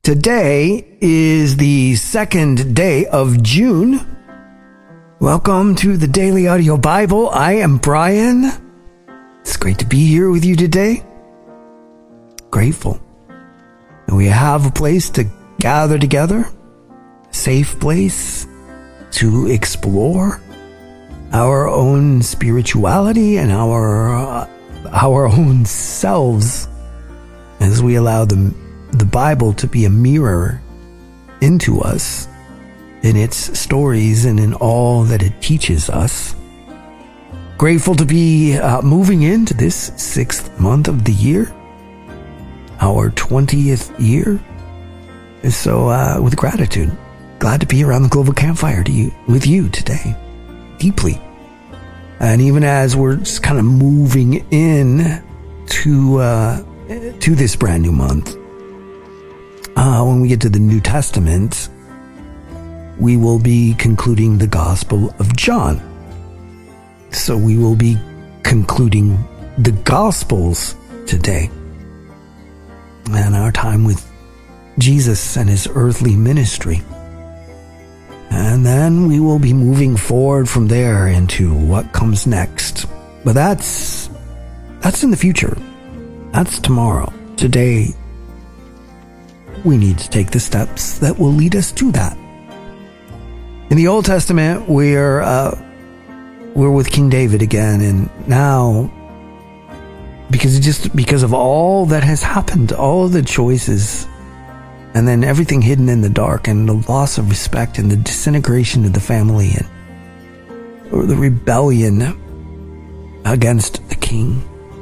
Today is the second day of June. Welcome to the Daily Audio Bible. I am Brian. It's great to be here with you today. Grateful that we have a place to gather together, a safe place to explore our own spirituality and our own selves as we allow the Bible to be a mirror into us in its stories and in all that it teaches us. Grateful to be moving into this 6th month of the year, our 20th year. So with gratitude, glad to be around the global campfire with you today, deeply. And even as we're just kind of moving in to this brand new month, when we get to the New Testament, we will be concluding the Gospel of John. So we will be concluding the Gospels today. And our time with Jesus and his earthly ministry. And then we will be moving forward from there into what comes next. But that's in the future. That's tomorrow. Today, we need to take the steps that will lead us to that. In the Old Testament, we're with King David again, and now, because of all that has happened, all the choices, and then everything hidden in the dark, and the loss of respect, and the disintegration of the family, or the rebellion against the king.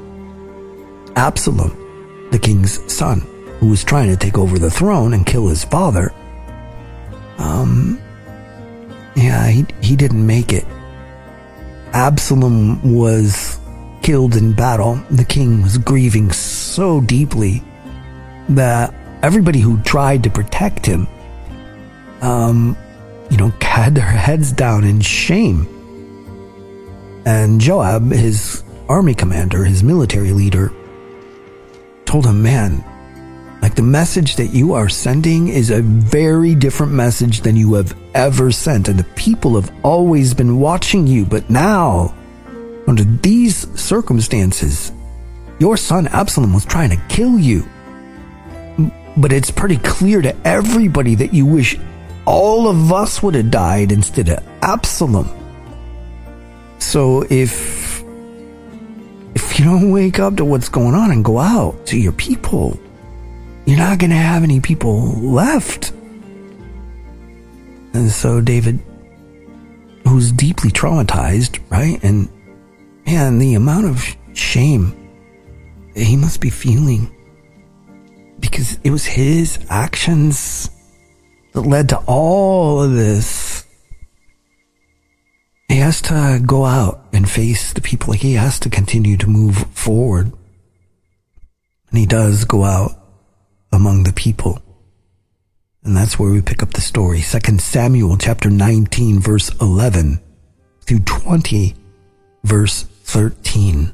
Absalom, the king's son, who was trying to take over the throne and kill his father, he didn't make it. Absalom was killed in battle. The king was grieving so deeply that everybody who tried to protect him, had their heads down in shame. And Joab, his army commander, his military leader, told him, man, like the message that you are sending is a very different message than you have ever sent. And the people have always been watching you. But now, under these circumstances, your son Absalom was trying to kill you. But it's pretty clear to everybody that you wish all of us would have died instead of Absalom. So if you don't wake up to what's going on and go out to your people, you're not going to have any people left. And so David, who's deeply traumatized, right? And man, the amount of shame that he must be feeling, because it was his actions that led to all of this. He has to go out and face the people. He has to continue to move forward. And he does go out among the people. And that's where we pick up the story. 2 Samuel chapter 19, verse 11 through 20, verse 13.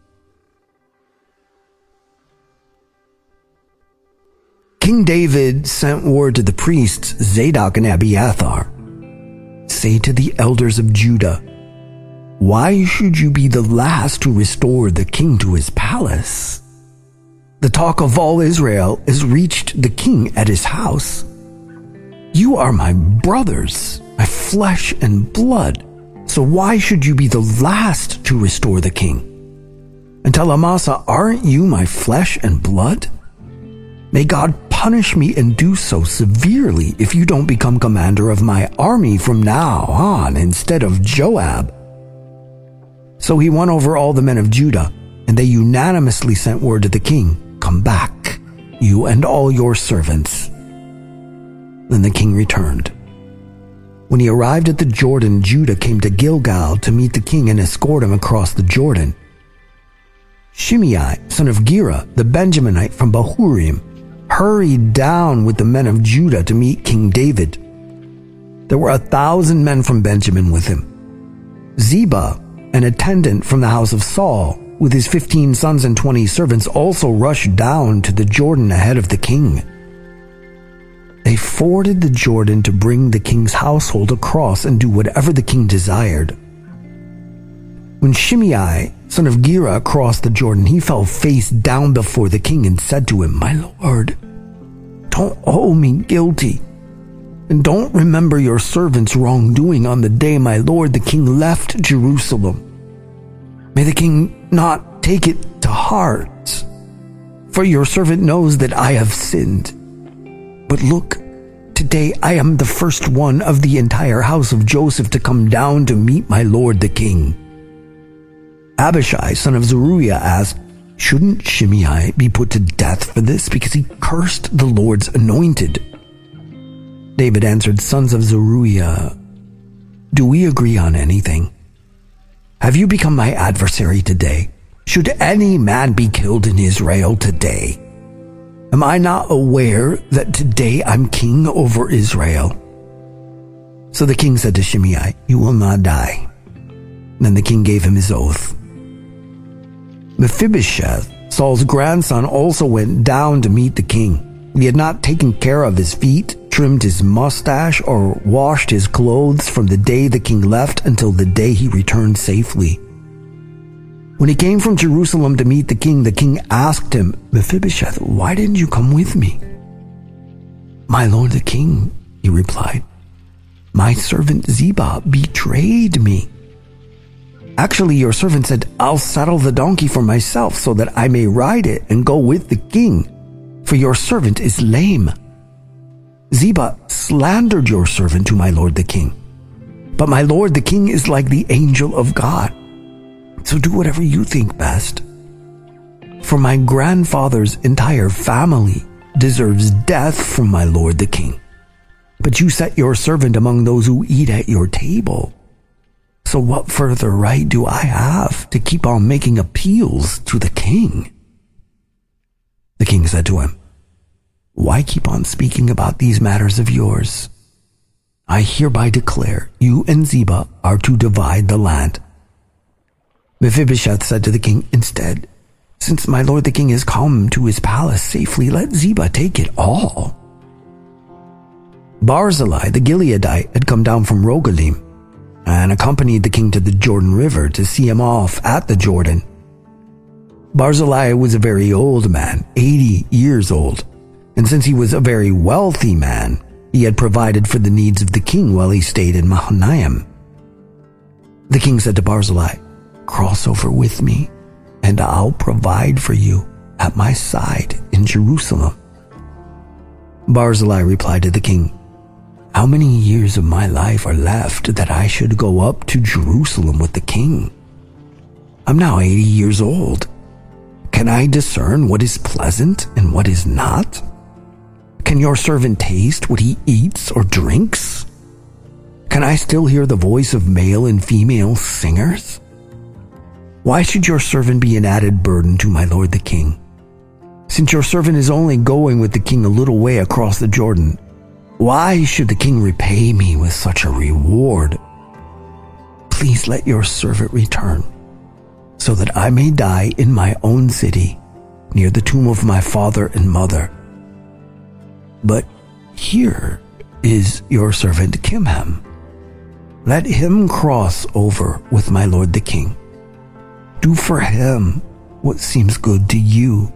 King David sent word to the priests Zadok and Abiathar, say to the elders of Judah, why should you be the last to restore the king to his palace? The talk of all Israel has reached the king at his house. You are my brothers, my flesh and blood. So why should you be the last to restore the king? And tell Amasa, aren't you my flesh and blood? May God punish me and do so severely if you don't become commander of my army from now on instead of Joab. So he won over all the men of Judah, and they unanimously sent word to the king, come back, you and all your servants. Then the king returned. When he arrived at the Jordan, Judah came to Gilgal to meet the king and escort him across the Jordan. Shimei, son of Gera, the Benjaminite from Bahurim, hurried down with the men of Judah to meet King David. There were 1,000 men from Benjamin with him. Ziba, an attendant from the house of Saul, with his 15 sons and 20 servants, also rushed down to the Jordan ahead of the king. forded the Jordan to bring the king's household across and do whatever the king desired. When Shimei, son of Gera, crossed the Jordan, he fell face down before the king and said to him, "My lord, don't hold me guilty, and don't remember your servant's wrongdoing on the day my lord the king left Jerusalem. May the king not take it to heart, for your servant knows that I have sinned. But look, today I am the first one of the entire house of Joseph to come down to meet my lord the king." Abishai, son of Zeruiah, asked, "Shouldn't Shimei be put to death for this, because he cursed the Lord's anointed?" David answered, "Sons of Zeruiah, do we agree on anything? Have you become my adversary today? Should any man be killed in Israel today? Am I not aware that today I'm king over Israel?" So the king said to Shimei, "You will not die." Then the king gave him his oath. Mephibosheth, Saul's grandson, also went down to meet the king. He had not taken care of his feet, trimmed his mustache, or washed his clothes from the day the king left until the day he returned safely. When he came from Jerusalem to meet the king asked him, "Mephibosheth, why didn't you come with me?" "My lord the king," he replied, "my servant Ziba betrayed me. Actually, your servant said, 'I'll saddle the donkey for myself so that I may ride it and go with the king, for your servant is lame.' Ziba slandered your servant to my lord the king. But my lord the king is like the angel of God. So do whatever you think best. For my grandfather's entire family deserves death from my lord the king. But you set your servant among those who eat at your table. So what further right do I have to keep on making appeals to the king?" The king said to him, "Why keep on speaking about these matters of yours? I hereby declare you and Ziba are to divide the land." Mephibosheth said to the king, "Instead, since my lord the king has come to his palace safely, let Ziba take it all." Barzillai the Gileadite had come down from Rogelim and accompanied the king to the Jordan River to see him off at the Jordan. Barzillai was a very old man, 80 years old, and since he was a very wealthy man, he had provided for the needs of the king while he stayed in Mahanaim. The king said to Barzillai, "Cross over with me, and I'll provide for you at my side in Jerusalem." Barzillai replied to the king, "How many years of my life are left that I should go up to Jerusalem with the king? I'm now 80 years old. Can I discern what is pleasant and what is not? Can your servant taste what he eats or drinks? Can I still hear the voice of male and female singers? Why should your servant be an added burden to my lord the king? Since your servant is only going with the king a little way across the Jordan, why should the king repay me with such a reward? Please let your servant return, so that I may die in my own city, near the tomb of my father and mother. But here is your servant Kimham. Let him cross over with my lord the king. Do for him what seems good to you."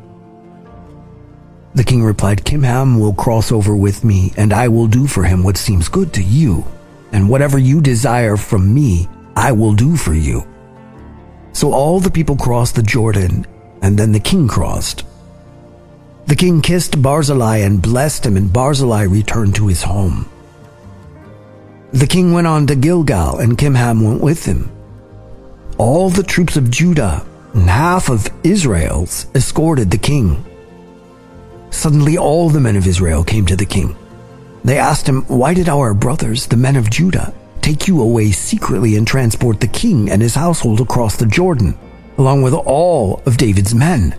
The king replied, "Kimham will cross over with me, and I will do for him what seems good to you, and whatever you desire from me, I will do for you." So all the people crossed the Jordan, and then the king crossed. The king kissed Barzillai and blessed him, and Barzillai returned to his home. The king went on to Gilgal, and Kimham went with him. All the troops of Judah and half of Israel's escorted the king. Suddenly all the men of Israel came to the king. They asked him, "Why did our brothers, the men of Judah, take you away secretly and transport the king and his household across the Jordan, along with all of David's men?"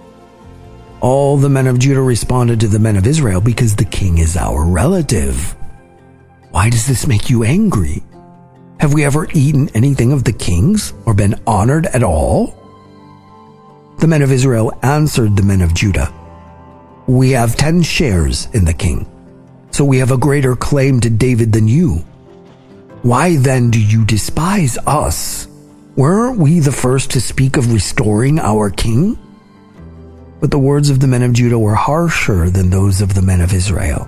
All the men of Judah responded to the men of Israel, "Because the king is our relative. Why does this make you angry? Have we ever eaten anything of the king's or been honored at all?" The men of Israel answered the men of Judah, "We have 10 shares in the king. so we have a greater claim to David than you. Why then do you despise us? Weren't we the first to speak of restoring our king?" But the words of the men of Judah were harsher than those of the men of Israel.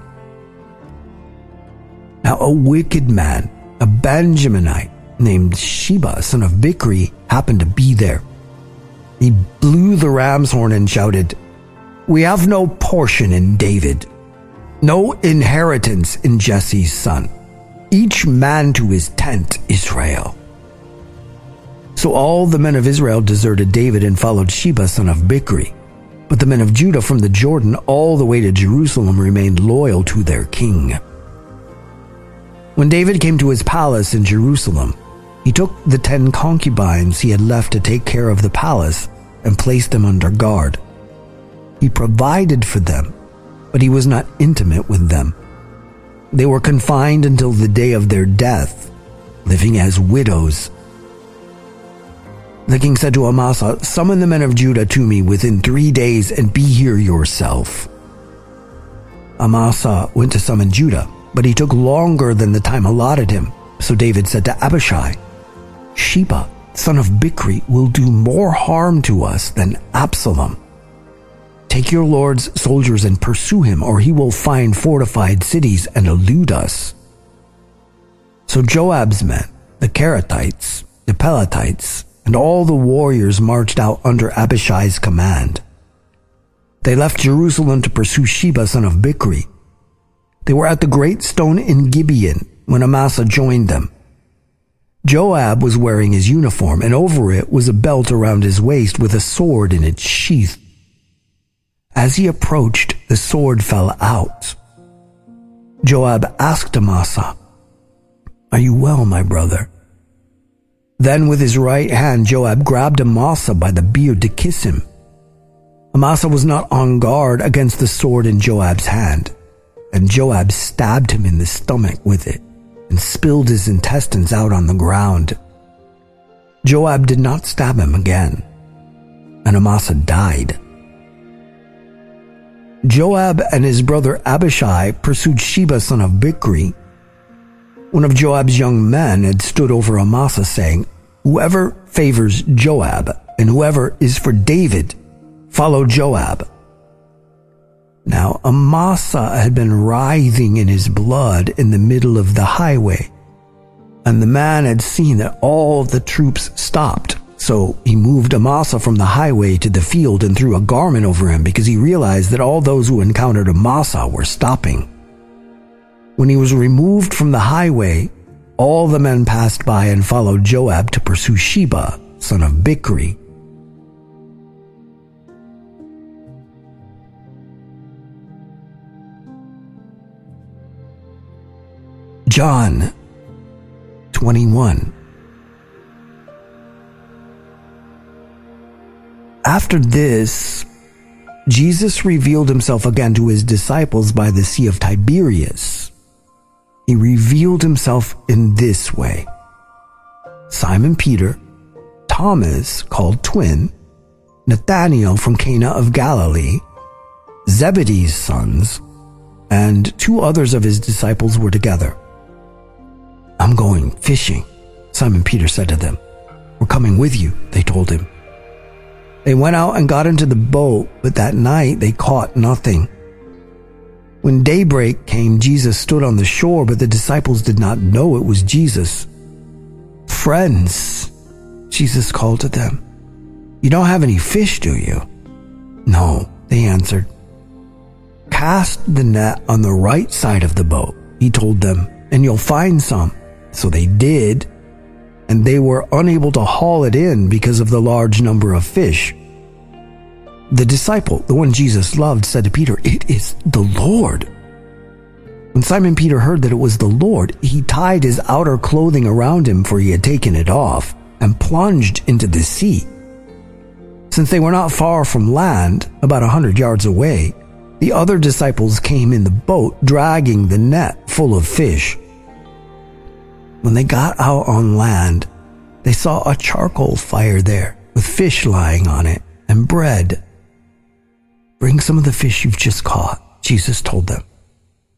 Now a wicked man, a Benjaminite named Sheba, son of Bichri, happened to be there. He blew the ram's horn and shouted, "We have no portion in David, no inheritance in Jesse's son. Each man to his tent, Israel." So all the men of Israel deserted David and followed Sheba, son of Bichri. But the men of Judah from the Jordan all the way to Jerusalem remained loyal to their king. When David came to his palace in Jerusalem, he took the 10 concubines he had left to take care of the palace and placed them under guard. He provided for them, but he was not intimate with them. They were confined until the day of their death, living as widows. The king said to Amasa, "Summon the men of Judah to me within 3 days and be here yourself." Amasa went to summon Judah, but he took longer than the time allotted him. So David said to Abishai, "Sheba, son of Bichri, will do more harm to us than Absalom. Take your lord's soldiers and pursue him, or he will find fortified cities and elude us." So Joab's men, the Kerethites, the Pelethites, and all the warriors marched out under Abishai's command. They left Jerusalem to pursue Sheba, son of Bichri. They were at the great stone in Gibeon when Amasa joined them. Joab was wearing his uniform, and over it was a belt around his waist with a sword in its sheath. As he approached, the sword fell out. Joab asked Amasa, "Are you well, my brother?" Then with his right hand, Joab grabbed Amasa by the beard to kiss him. Amasa was not on guard against the sword in Joab's hand, and Joab stabbed him in the stomach with it and spilled his intestines out on the ground. Joab did not stab him again, and Amasa died. Joab and his brother Abishai pursued Sheba, son of Bichri. One of Joab's young men had stood over Amasa, saying, "Whoever favors Joab and whoever is for David, follow Joab." Now Amasa had been writhing in his blood in the middle of the highway, and the man had seen that all the troops stopped. So he moved Amasa from the highway to the field and threw a garment over him, because he realized that all those who encountered Amasa were stopping. When he was removed from the highway, all the men passed by and followed Joab to pursue Sheba, son of Bichri. John 21. After this, Jesus revealed himself again to his disciples by the Sea of Tiberias. He revealed himself in this way: Simon Peter, Thomas, called Twin, Nathanael from Cana of Galilee, Zebedee's sons, and 2 others of his disciples were together. "I'm going fishing," Simon Peter said to them. "We're coming with you," they told him. They went out and got into the boat, but that night they caught nothing. When daybreak came, Jesus stood on the shore, but the disciples did not know it was Jesus. "Friends," Jesus called to them, "you don't have any fish, do you?" "No," they answered. "Cast the net on the right side of the boat," he told them, "and you'll find some." So they did, and they were unable to haul it in because of the large number of fish. The disciple, the one Jesus loved, said to Peter, "It is the Lord." When Simon Peter heard that it was the Lord, he tied his outer clothing around him, for he had taken it off, and plunged into the sea. Since they were not far from land, about 100 yards away, the other disciples came in the boat, dragging the net full of fish. When they got out on land, they saw a charcoal fire there, with fish lying on it, and bread. "Bring some of the fish you've just caught," Jesus told them.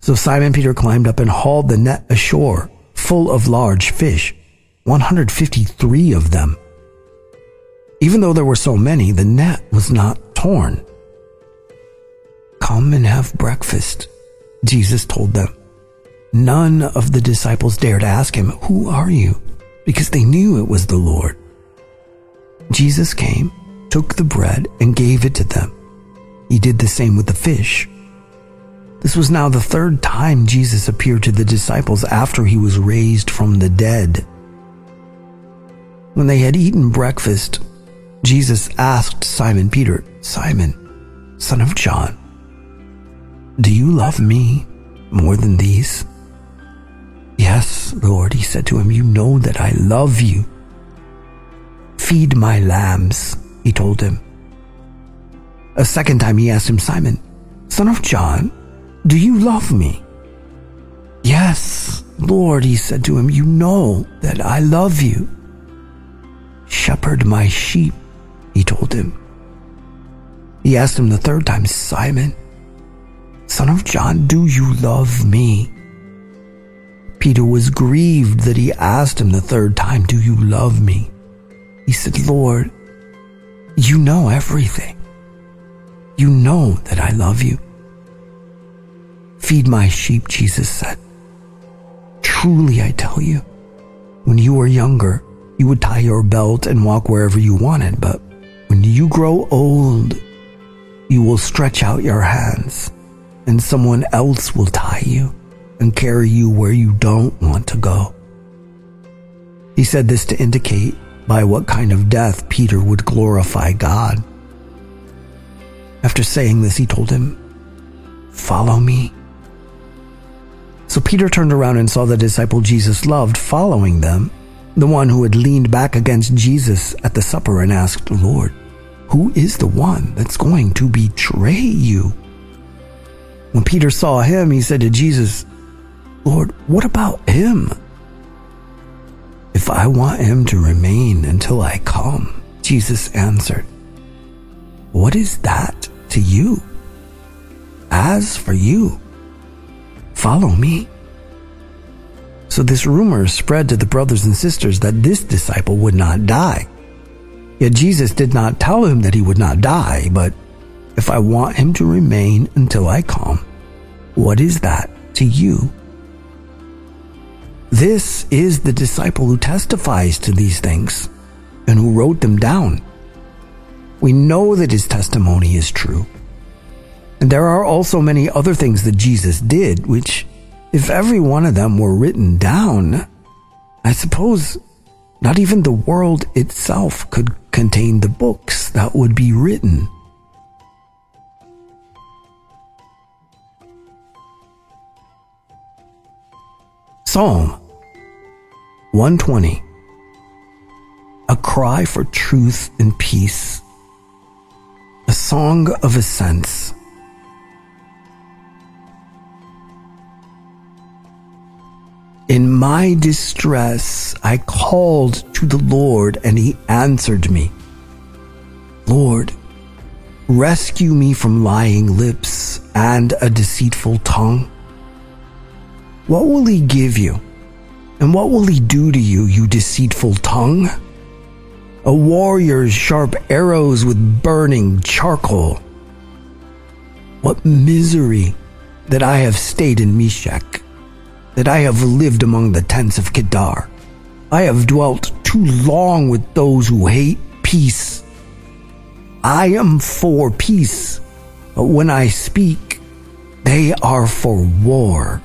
So Simon Peter climbed up and hauled the net ashore, full of large fish, 153 of them. Even though there were so many, the net was not torn. "Come and have breakfast," Jesus told them. None of the disciples dared ask him, "Who are you?" because they knew it was the Lord. Jesus came, took the bread, and gave it to them. He did the same with the fish. This was now the third time Jesus appeared to the disciples after he was raised from the dead. When they had eaten breakfast, Jesus asked Simon Peter, "Simon, son of John, do you love me more than these?" "Yes, Lord," he said to him, "you know that I love you." "Feed my lambs," he told him. A second time he asked him, "Simon, son of John, do you love me?" "Yes, Lord," he said to him, "you know that I love you." "Shepherd my sheep," he told him. He asked him the third time, "Simon, son of John, do you love me?" Peter was grieved that he asked him the third time, "Do you love me?" He said, "Lord, you know everything. You know that I love you." "Feed my sheep," Jesus said. "Truly I tell you, when you were younger, you would tie your belt and walk wherever you wanted, but when you grow old, you will stretch out your hands, and someone else will tie you and carry you where you don't want to go." He said this to indicate by what kind of death Peter would glorify God. After saying this, he told him, "Follow me." So Peter turned around and saw the disciple Jesus loved following them, the one who had leaned back against Jesus at the supper and asked, "Lord, who is the one that's going to betray you?" When Peter saw him, he said to Jesus, "Lord, what about him?" "If I want him to remain until I come," Jesus answered, "what is that to you? As for you, follow me." So this rumor spread to the brothers and sisters that this disciple would not die. Yet Jesus did not tell him that he would not die, but "If I want him to remain until I come, what is that to you?" This is the disciple who testifies to these things and who wrote them down. We know that his testimony is true. And there are also many other things that Jesus did, which, if every one of them were written down, I suppose not even the world itself could contain the books that would be written. Psalm 120. A cry for truth and peace. A song of ascents. In my distress, I called to the Lord, and he answered me. Lord, rescue me from lying lips and a deceitful tongue. What will he give you? And what will he do to you, you deceitful tongue? A warrior's sharp arrows with burning charcoal. What misery that I have stayed in Meshach, that I have lived among the tents of Kedar. I have dwelt too long with those who hate peace. I am for peace, but when I speak, they are for war.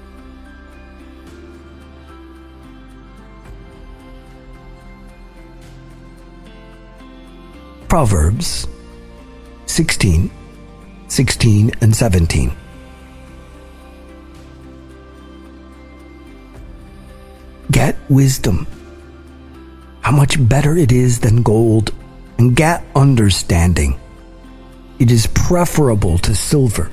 Proverbs 16 and 17. Get wisdom, how much better it is than gold, and get understanding. It is preferable to silver.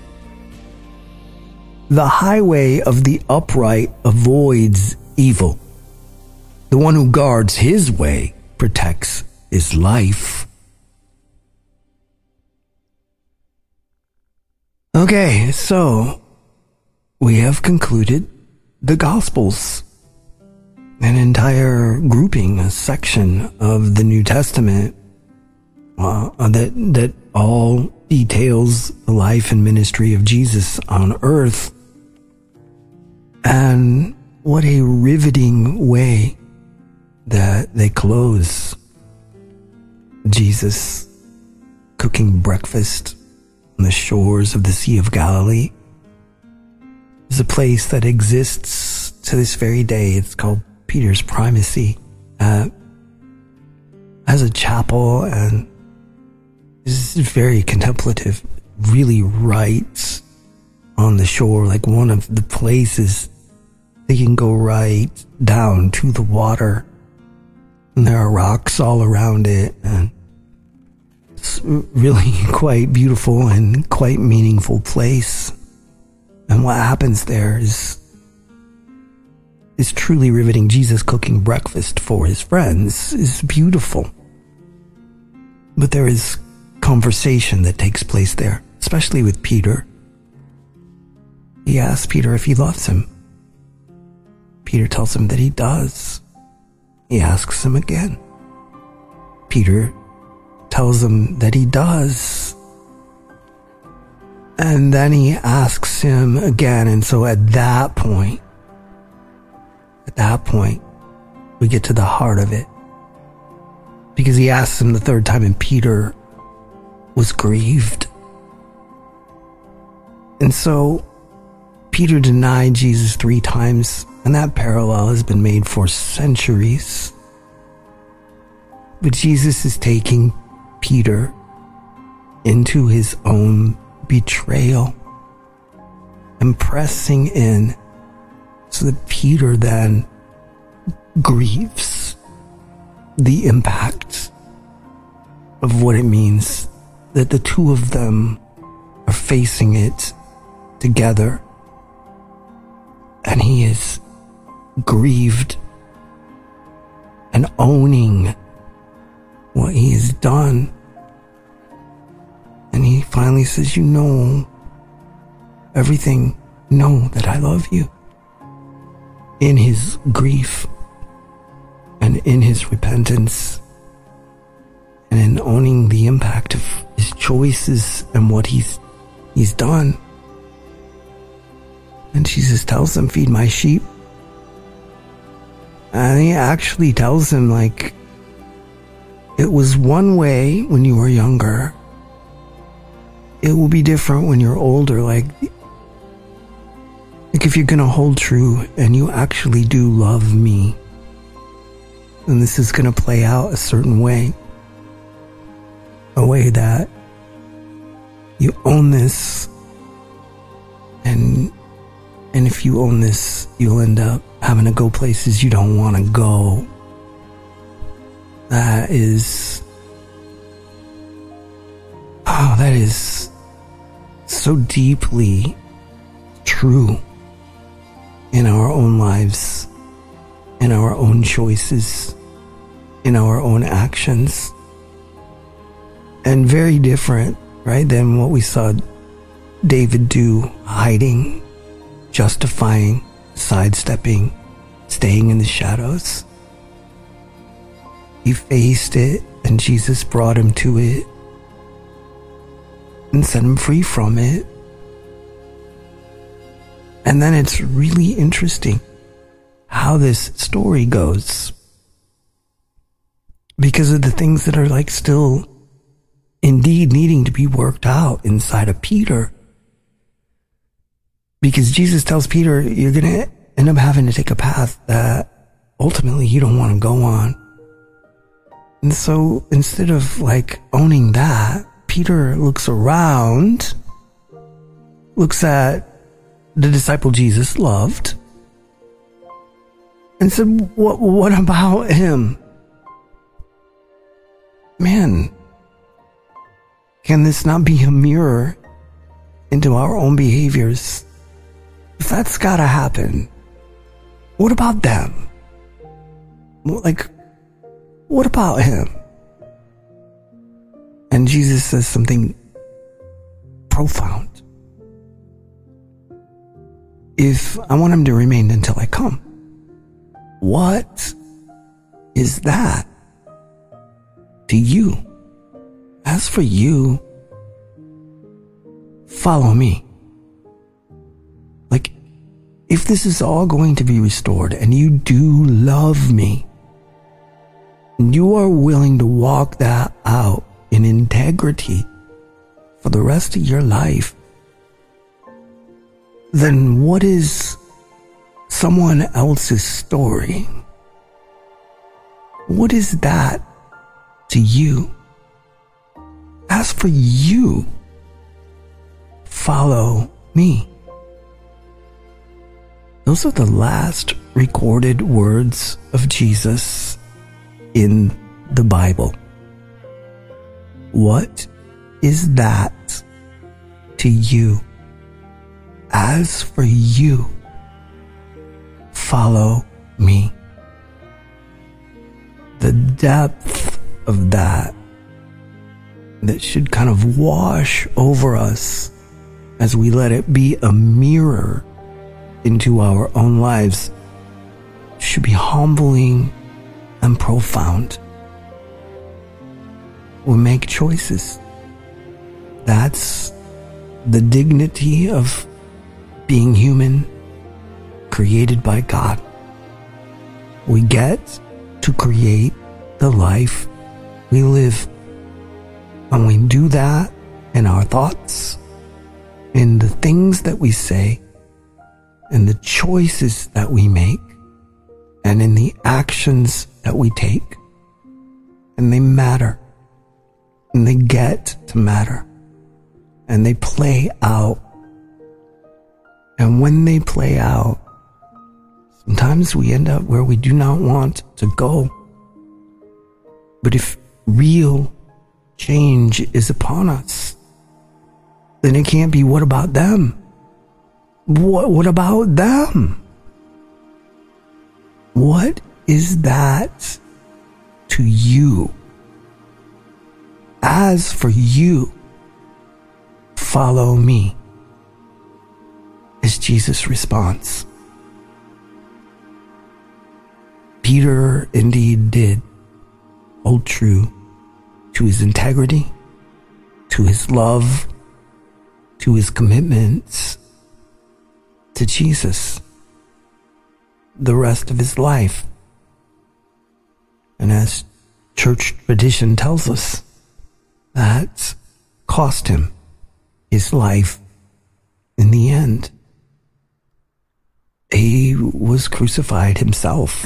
The highway of the upright avoids evil. The one who guards his way protects his life. Okay, so we have concluded the Gospels, an entire grouping, a section of the New Testament that all details the life and ministry of Jesus on earth. And what a riveting way that they close. Jesus cooking breakfast on the shores of the Sea of Galilee. It's a place that exists to this very day. It's called Peter's Primacy. Has a chapel and is very contemplative, really right on the shore, like one of the places that you can go right down to the water. And there are rocks all around it, and it's really quite beautiful and quite meaningful place. And what happens there is truly riveting. Jesus cooking breakfast for his friends is beautiful. But there is conversation that takes place there, especially with Peter. He asks Peter if he loves him. Peter tells him that he does. He asks him again. Peter tells him that he does. And then he asks him again. And so at that point, we get to the heart of it. Because he asks him the third time, and Peter was grieved. And so Peter denied Jesus 3 times, and that parallel has been made for centuries. But Jesus is taking Peter into his own betrayal and pressing in so that Peter then grieves the impact of what it means that the two of them are facing it together. And he is grieved and owning what he has done. And he finally says, you know everything, know that I love you. In his grief and in his repentance and in owning the impact of his choices and what he's done. And Jesus tells him, feed my sheep. And he actually tells him, like, it was one way when you were younger. It will be different when you're older. Like if you're going to hold true and you actually do love me, then this is going to play out a certain way. A way that you own this, and if you own this, you'll end up having to go places you don't want to go. That is so deeply true in our own lives, in our own choices, in our own actions. And very different, right, than what we saw David do, hiding, justifying, sidestepping, staying in the shadows. He faced it, and Jesus brought him to it and set him free from it. And then it's really interesting how this story goes, because of the things that are like still indeed needing to be worked out inside of Peter. Because Jesus tells Peter, you're going to end up having to take a path that ultimately you don't want to go on. And so instead of like owning that, Peter looks around, looks at the disciple Jesus loved, and said, what about him? Man, can this not be a mirror into our own behaviors? If that's gotta happen, what about them? Like, what about him? And Jesus says something profound. if I want him to remain until I come? What is that to you? As for you, follow me. Like, if this is all going to be restored and you do love me, and you are willing to walk that out in integrity for the rest of your life, then what is someone else's story? What is that to you? As for you, follow me. Those are the last recorded words of Jesus in the Bible. What is that to you? As for you, follow me. The depth of that should kind of wash over us as we let it be a mirror into our own lives should be humbling and profound. We make choices. That's the dignity of being human, created by God. We get to create the life we live. And we do that in our thoughts, in the things that we say, in the choices that we make, and in the actions that we take. And they matter. And they get to matter. And they play out. And when they play out, sometimes we end up where we do not want to go. But if real change is upon us, then it can't be, what about them? What about them? What is that to you? As for you, follow me, is Jesus' response. Peter indeed did hold true to his integrity, to his love, to his commitments to Jesus the rest of his life. And as church tradition tells us, that cost him his life in the end. He was crucified himself,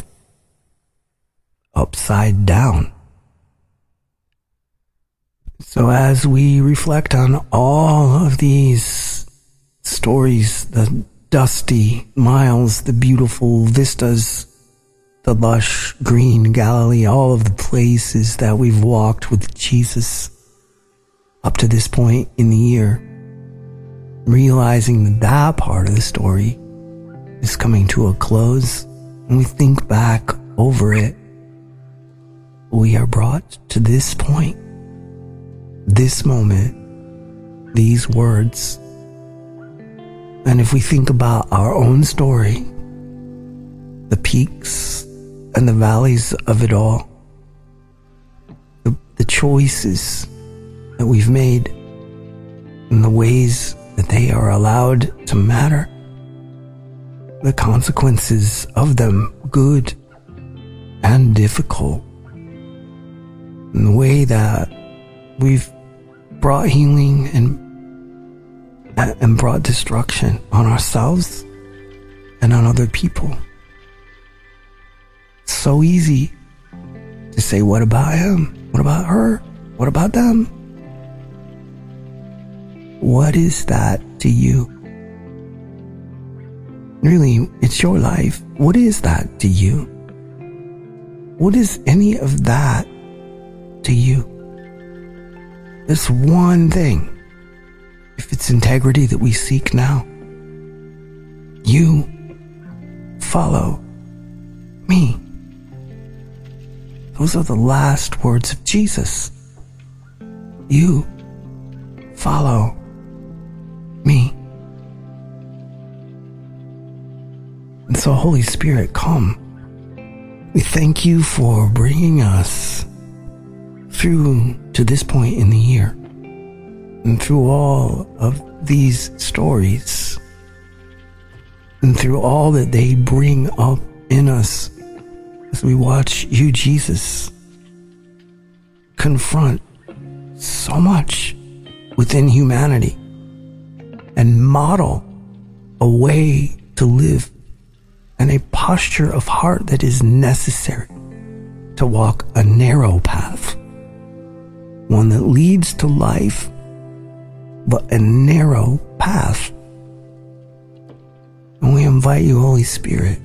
upside down. So as we reflect on all of these stories, the dusty miles, the beautiful vistas, the lush green Galilee, all of the places that we've walked with Jesus up to this point in the year, realizing that that part of the story is coming to a close, and we think back over it, we are brought to this point, this moment, these words. And if we think about our own story, the peaks and the valleys of it all, the choices that we've made, and the ways that they are allowed to matter, the consequences of them, good and difficult, and the way that we've brought healing and brought destruction on ourselves and on other people. It's so easy to say, what about him? What about her? What about them? What is that to you? Really, it's your life. What is that to you? What is any of that to you? This one thing, if it's integrity that we seek now, you follow me. Those are the last words of Jesus. You follow me. And so, Holy Spirit, come. We thank you for bringing us through to this point in the year and through all of these stories and through all that they bring up in us as we watch you, Jesus, confront so much within humanity and model a way to live and a posture of heart that is necessary to walk a narrow path, one that leads to life, but a narrow path. And we invite you, Holy Spirit,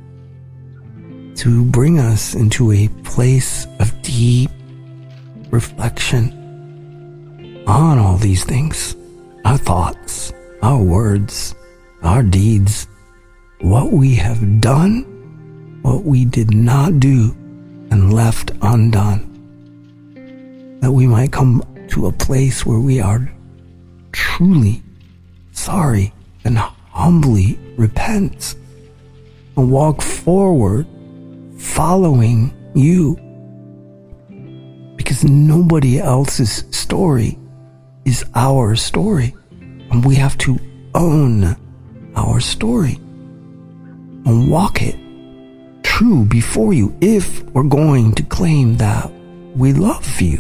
to bring us into a place of deep reflection on all these things, our thoughts, our words, our deeds, what we have done, what we did not do and left undone, that we might come to a place where we are truly sorry and humbly repent and walk forward following you, because nobody else's story is our story, and we have to own our story and walk it true before you if we're going to claim that we love you.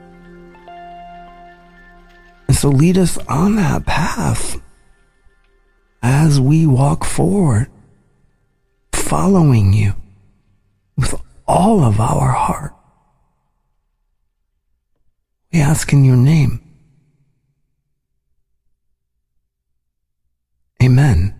And so lead us on that path as we walk forward, following you with all of our heart. We ask in your name. Amen.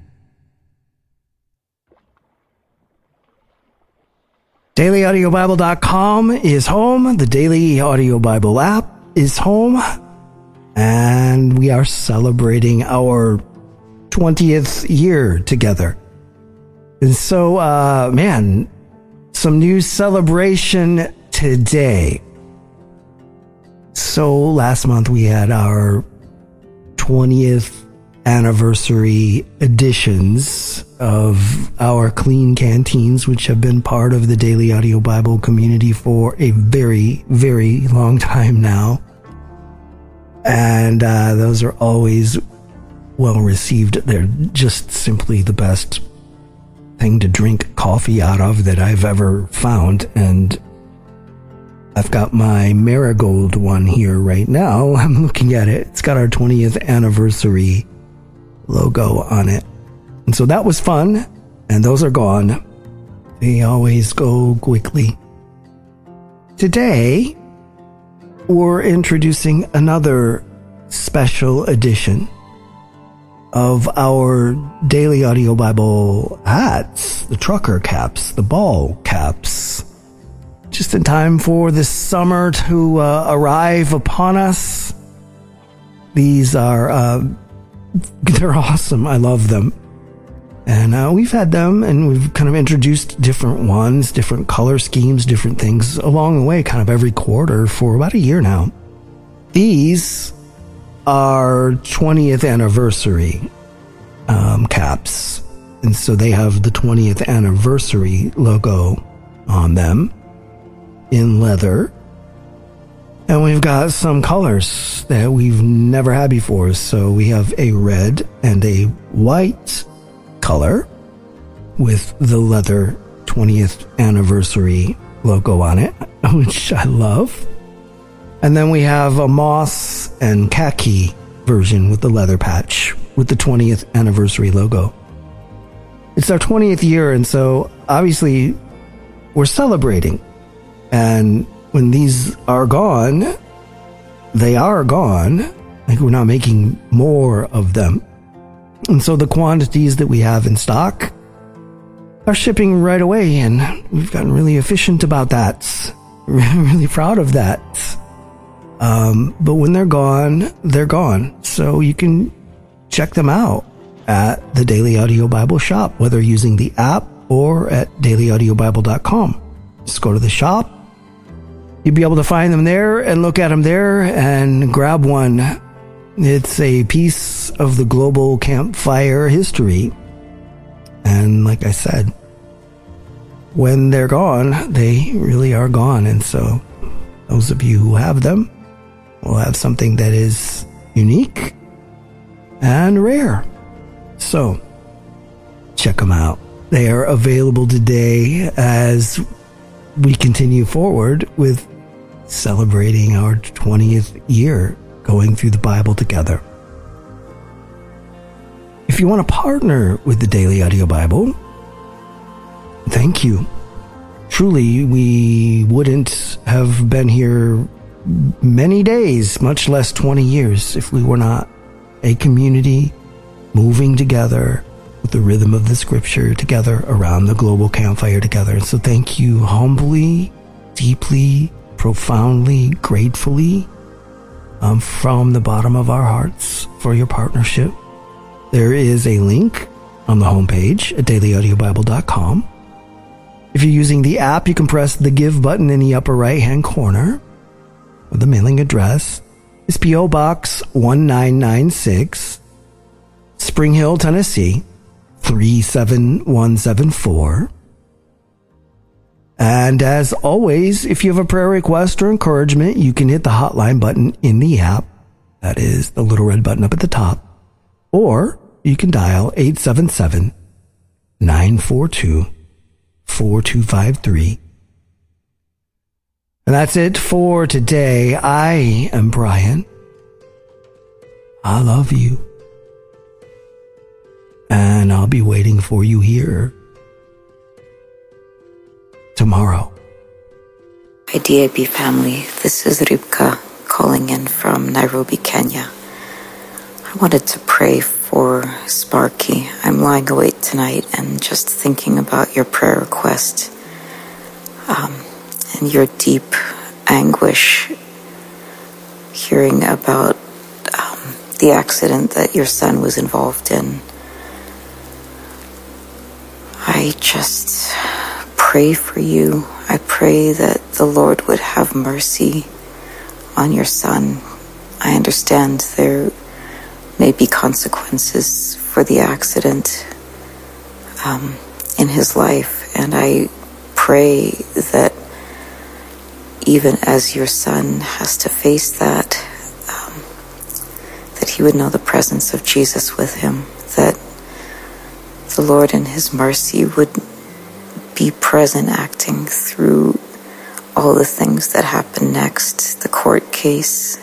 DailyAudioBible.com is home. The Daily Audio Bible app is home. And we are celebrating our 20th year together. And so, some new celebration today. So last month we had our 20th anniversary editions of our clean canteens, which have been part of the Daily Audio Bible community for a very, very long time now. And those are always well received. They're just simply the best thing to drink coffee out of that I've ever found. And I've got my Marigold one here right now. I'm looking at it. It's got our 20th anniversary logo on it. And so that was fun. And those are gone. They always go quickly. Today, we're introducing another special edition of our Daily Audio Bible hats, the trucker caps, the ball caps. Just in time for this summer to arrive upon us. These are, they're awesome. I love them. And we've had them, and we've kind of introduced different ones, different color schemes, different things along the way, kind of every quarter for about a year now. These are 20th anniversary caps. And so they have the 20th anniversary logo on them in leather. And we've got some colors that we've never had before. So we have a red and a white color with the leather 20th anniversary logo on it, which I love. And then we have a moss and khaki version with the leather patch with the 20th anniversary logo. It's our 20th year, and so obviously we're celebrating. And when these are gone, they are gone. Like, we're not making more of them. And so the quantities that we have in stock are shipping right away, and we've gotten really efficient about that. Really proud of that. But when they're gone, they're gone. So you can check them out at the Daily Audio Bible shop, whether using the app or at dailyaudiobible.com. Just go to the shop. You'll be able to find them there and look at them there and grab one. It's a piece of the global campfire history. And And like I said, when they're gone, they really are gone. And so those of you who have them will have something that is unique and rare. So check them out. They are available today as we continue forward with celebrating our 20th year going through the Bible together. If you want to partner with the Daily Audio Bible, thank you. Truly, we wouldn't have been here many days, much less 20 years, if we were not a community moving together with the rhythm of the scripture together around the global campfire together. And so thank you humbly, deeply, profoundly, gratefully, from the bottom of our hearts for your partnership. There is a link on the homepage at dailyaudiobible.com. If you're using the app, you can press the Give button in the upper right-hand corner. The mailing address is P.O. Box 1996, Spring Hill, Tennessee, 37174. And as always, if you have a prayer request or encouragement, you can hit the hotline button in the app. That is the little red button up at the top. Or you can dial 877-942-4253. And that's it for today. I am Brian. I love you. And I'll be waiting for you here tomorrow. Hi DAB family, this is Ribka calling in from Nairobi, Kenya. I wanted to pray for Sparky. I'm lying awake tonight and just thinking about your prayer request and your deep anguish, hearing about the accident that your son was involved in. I just pray for you. I pray that the Lord would have mercy on your son. I understand there may be consequences for the accident in his life, and I pray that even as your son has to face that, that he would know the presence of Jesus with him, that the Lord in his mercy would be present, acting through all the things that happen next, the court case,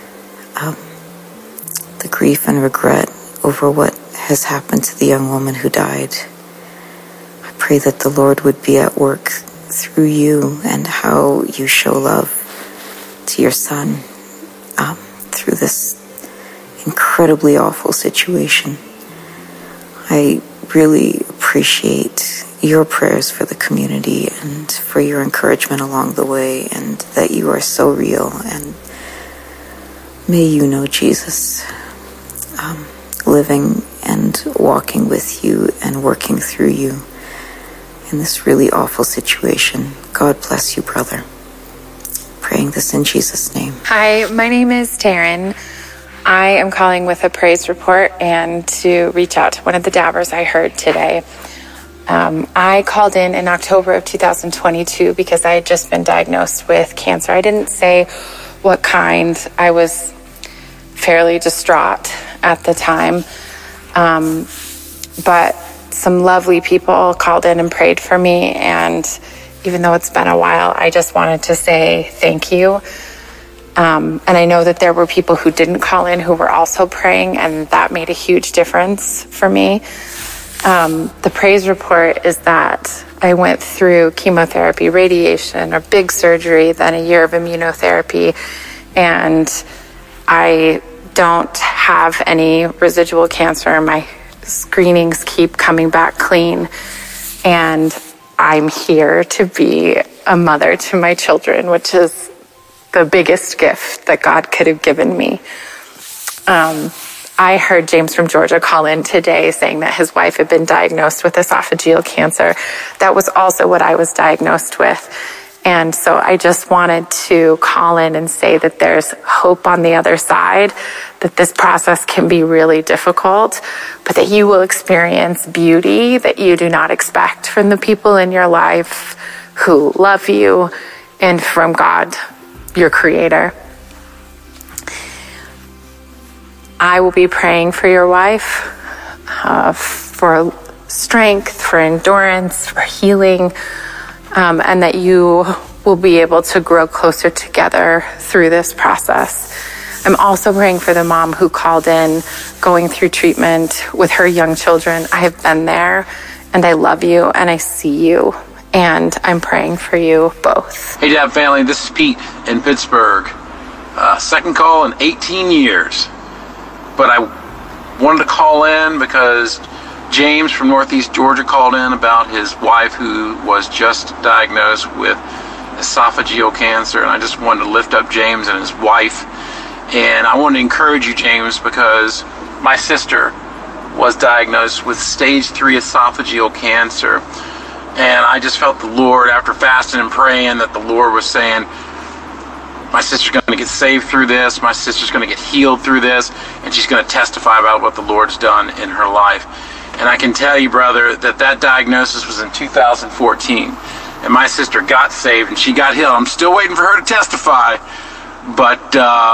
the grief and regret over what has happened to the young woman who died. I pray that the Lord would be at work through you and how you show love to your son through this incredibly awful situation. I really appreciate your prayers for the community and for your encouragement along the way, and that you are so real, and may you know Jesus living and walking with you and working through you in this really awful situation. God bless you, brother. Praying this in Jesus' name. Hi, my name is Taryn. I am calling with a praise report and to reach out to one of the dabbers I heard today. I called in October of 2022 because I had just been diagnosed with cancer. I didn't say what kind. I was fairly distraught at the time. But some lovely people called in and prayed for me. And even though it's been a while, I just wanted to say thank you. And I know that there were people who didn't call in who were also praying, and that made a huge difference for me. The praise report is that I went through chemotherapy, radiation, or big surgery, then a year of immunotherapy, and I don't have any residual cancer. My screenings keep coming back clean, and I'm here to be a mother to my children, which is the biggest gift that God could have given me. I heard James from Georgia call in today saying that his wife had been diagnosed with esophageal cancer. That was also what I was diagnosed with. And so I just wanted to call in and say that there's hope on the other side, that this process can be really difficult, but that you will experience beauty that you do not expect from the people in your life who love you and from God, your Creator. I will be praying for your wife, for strength, for endurance, for healing, and that you will be able to grow closer together through this process. I'm also praying for the mom who called in, going through treatment with her young children. I have been there, and I love you, and I see you, and I'm praying for you both. Hey, Dab family, this is Pete in Pittsburgh. Second call in 18 years. But I wanted to call in because James from Northeast Georgia called in about his wife who was just diagnosed with esophageal cancer, and I just wanted to lift up James and his wife. And I wanted to encourage you, James, because my sister was diagnosed with stage 3 esophageal cancer, and I just felt the Lord, after fasting and praying, that the Lord was saying, my sister's going to get saved through this, my sister's going to get healed through this, and she's going to testify about what the Lord's done in her life. And I can tell you, brother, that diagnosis was in 2014, and my sister got saved and she got healed. I'm still waiting for her to testify, but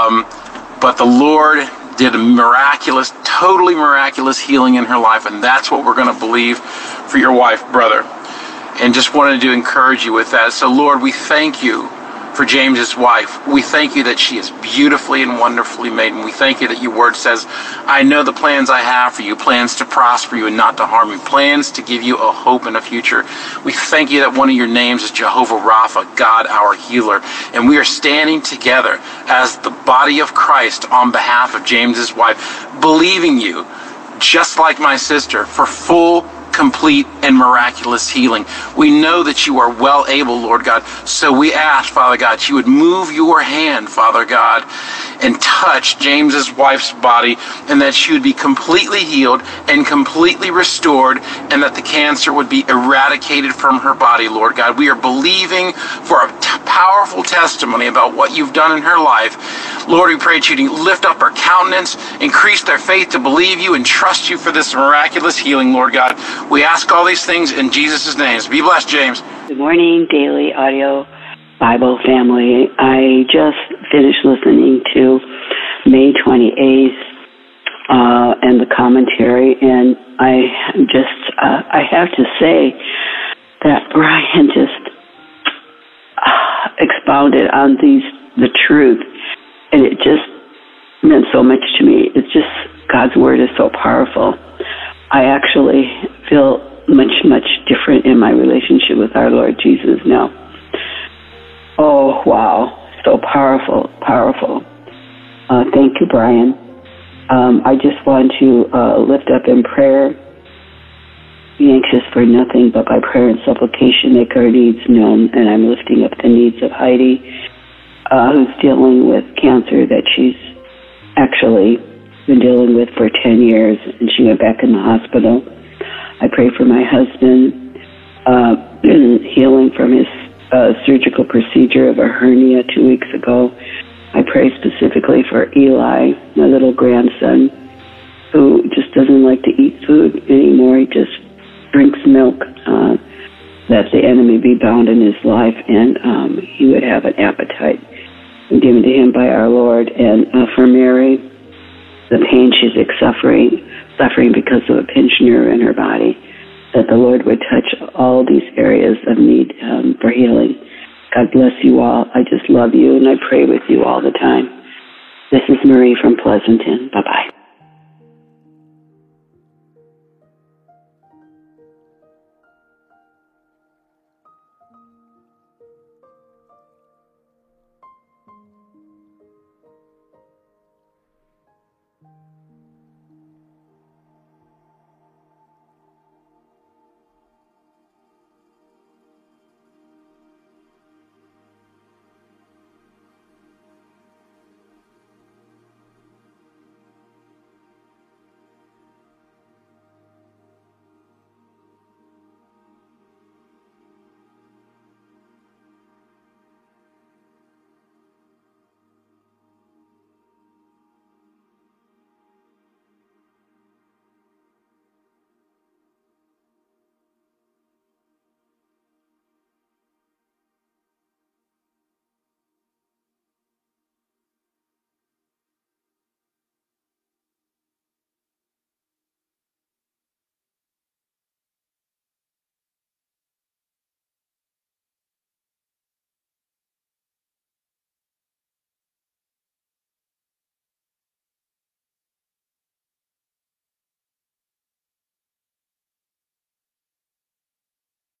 the Lord did a miraculous, totally miraculous healing in her life, and that's what we're going to believe for your wife, brother. And just wanted to encourage you with that. So, Lord, we thank you for James's wife. We thank you that she is beautifully and wonderfully made, and we thank you that your word says, I know the plans I have for you, plans to prosper you and not to harm you, plans to give you a hope and a future. We thank you that one of your names is Jehovah Rapha, God our healer, and we are standing together as the body of Christ on behalf of James's wife, believing you, just like my sister, for full, complete, and miraculous healing. We know that you are well able, Lord God, so we ask, Father God, you would move your hand, Father God, and touch James's wife's body, and that she would be completely healed and completely restored, and that the cancer would be eradicated from her body, Lord God. We are believing for a powerful testimony about what you've done in her life. Lord, we pray that you lift up her countenance, increase their faith to believe you and trust you for this miraculous healing, Lord God. We ask all these things in Jesus' name. Be blessed, James. Good morning, Daily Audio Bible family. I just finished listening to May 28th and the commentary, and I have to say that Brian just expounded on the truth, and it just meant so much to me. It's just, God's word is so powerful. I actually feel much, much different in my relationship with our Lord Jesus now. Oh, wow. So powerful, powerful. Thank you, Brian. I just want to lift up in prayer. Be anxious for nothing, but by prayer and supplication make our needs known. And I'm lifting up the needs of Heidi, who's dealing with cancer that she's actually been dealing with for 10 years, and she went back in the hospital. I pray for my husband, healing from his surgical procedure of a hernia 2 weeks ago. I pray specifically for Eli, my little grandson, who just doesn't like to eat food anymore. He just drinks milk, that the enemy be bound in his life, and he would have an appetite given to him by our Lord. And for Mary, the pain she's suffering because of a pinched nerve in her body, that the Lord would touch all these areas of need for healing. God bless you all. I just love you, and I pray with you all the time. This is Marie from Pleasanton. Bye-bye.